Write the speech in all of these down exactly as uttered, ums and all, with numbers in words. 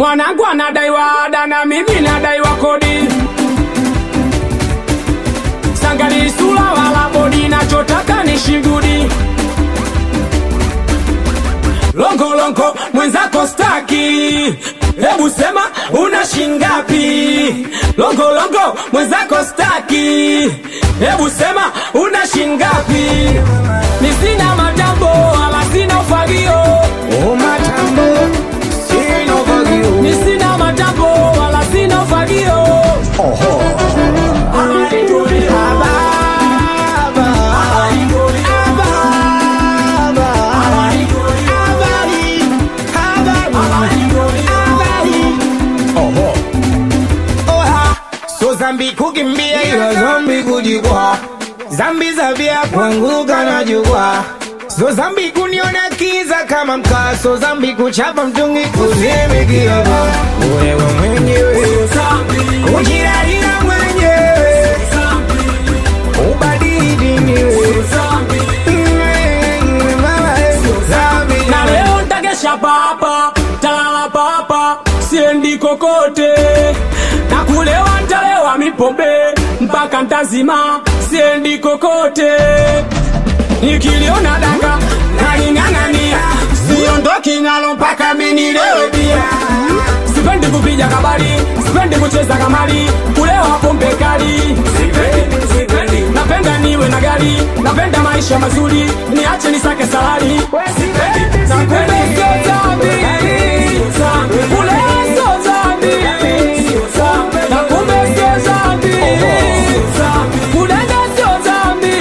Mwanangu anadaiwa ada na mimi nadaiwa kodi. Sangali sula wala bodi, nachotaka ni shigudi. Longo longo mwenzako staki, hebu sema una shingapi. Longo longo mwenzako staki, hebu sema una shingapi. Nisina matambo wala sina ufagio. Oh matambo, sina ufagio. Nisina matambo wala sina ufagio. Oho. Zambi kukimbia ila zambi kujikwa, zambi za vya kuanguka na jukwa. So zambi kuniona kiza kama mkaa, so zambi kuchapa mtungi kuzimikia ba. Wewe mwenyewe kujirahira mwenyewe, ubadili niwe na leo ntakesha papa, talala papa, siendi kokote. Na kulewa ntalewa mipombe, mpaka ntazima, siendi kokote. Nikiliona danga, naling'ang'ania, siondoki nalo mpaka minilewe bia. Sipendi kupija kabari, sipendi kucheza kamari, kulewa pombe kali. Sipendi, sipendi, napenda niwe na gari, napenda maisha mazuri, niache nisake salari. Sipendi, sipendi, sio zambi, kulewa sio zambi, na kumbe sio zambi, kudanga sio zambi.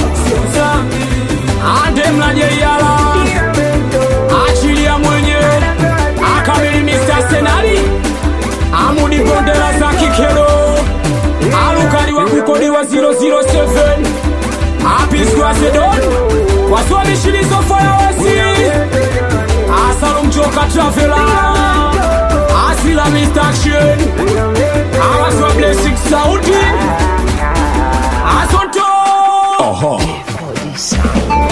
Ande mlaje yala, achilia mwenye, akabili mister Senari, Amudi Bondela za Kikero, Alukari wa kukodi wa zero zero seven, Happy Square Zedon, Waswali Shilizo Fayawasi, Asalum Joka Traveler, Asila mister Action, Awaswa Blessing Saudi, Asonto. Oho.